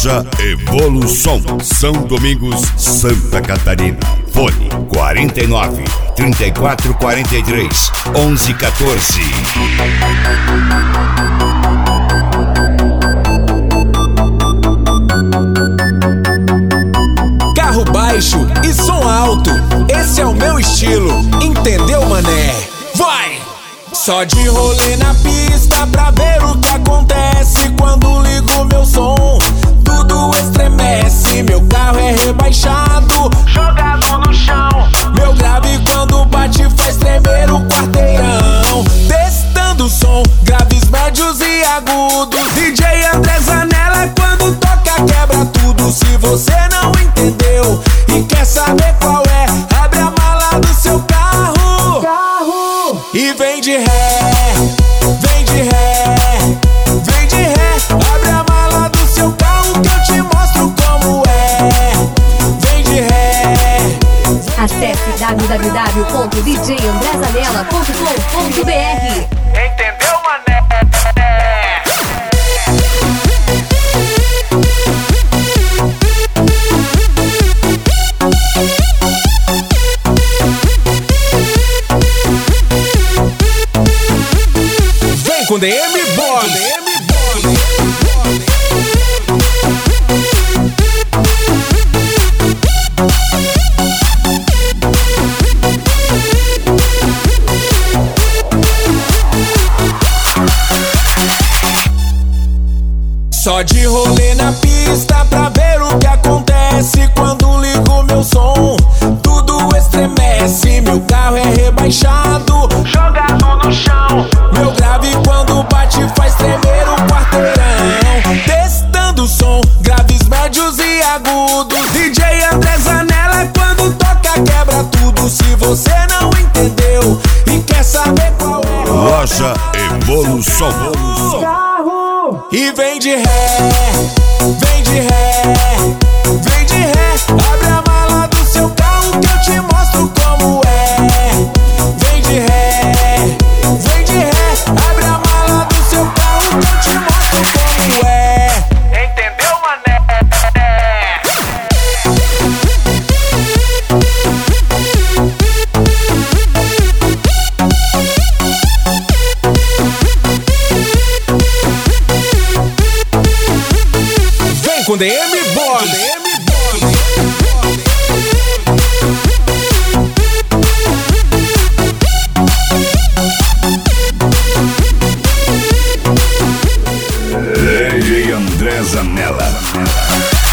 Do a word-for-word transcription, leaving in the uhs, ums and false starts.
Loja Evolução, São Domingos, Santa Catarina. Fone quarenta e nove, trinta e quatro, quarenta e três, onze, quatorze. Carro baixo e som alto, esse é o meu estilo, entendeu, mané? Vai! Só de rolê na pista pra ver o que acontece quando ligo meu som. Tudo estremece, meu carro é rebaixado, jogado no chão. Meu grave quando bate faz tremer o quarteirão. Testando o som, graves, médios e agudos. D J André Zanella quando toca quebra tudo. Se você não entendeu e quer saber qual é, abre a mala do seu carro, carro. E vem de ré, vem de ré, vem de ré. Abre a mala do seu carro que eu te mostro como é. Vem de ré. Acesse w w w ponto d j andré zanella ponto com ponto b r. Entendeu, mané? Vem com D M Boss. Só de rolê na pista pra ver o que acontece quando ligo meu som. Tudo estremece, meu carro é rebaixado, jogado no chão. Meu grave quando bate faz tremer o quarteirão. Testando o som, graves, médios e agudos. D J André Zanella quando toca quebra tudo. Se você não entendeu e quer saber qual é, Loja Evolução. carro. E vem de ré, vem de ré, vem de ré. Abre a mala do seu carro que eu te mostro como é. Vem de ré, vem de ré. Abre a mala do seu carro que eu te mostro como é. Entendeu, mané? Vem com D M Boss. D J André Zanella.